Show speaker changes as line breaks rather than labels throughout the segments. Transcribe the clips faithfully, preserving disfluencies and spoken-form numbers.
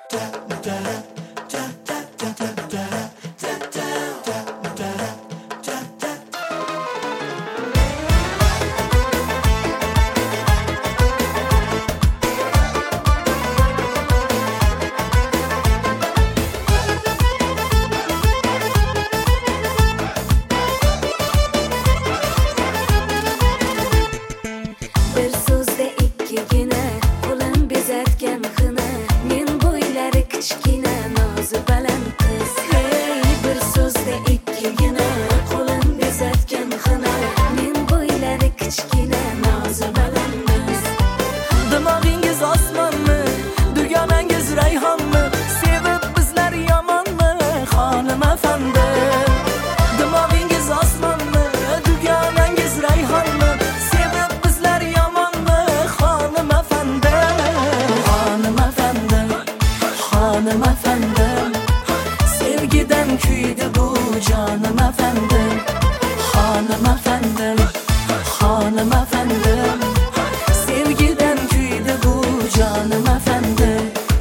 Hanım efendim, sevgiden kuydu bu canım efendim. Hanım efendim, hanım efendim, sevgiden kuydu bu canım efendim.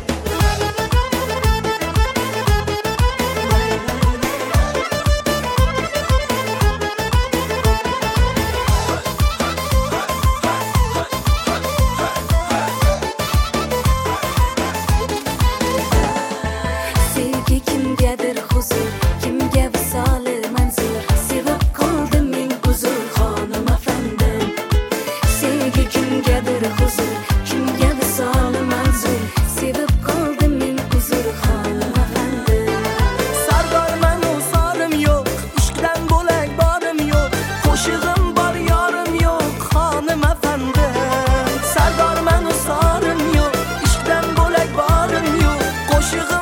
Kimgadir huzur, kimga visoli manzur, sevib qoldim men huzur xonim afandim. Sevgi kimgadir huzur, kimga visoli manzur, sevib qoldim men huzur xonim afandim.
Sardorman u sorim yo'q, ishqdan bo'lak borim yo'q, qo'shig'im bor yorim yo'q xonim afandim. Sardorman u sorim yo'q, ishqdan bo'lak borim yo'q, qo'shig'im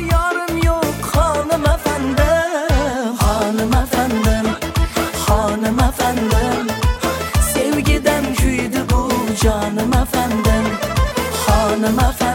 hanım efendim, sevgiden kuydu bu canım efendim. Hanım efendim.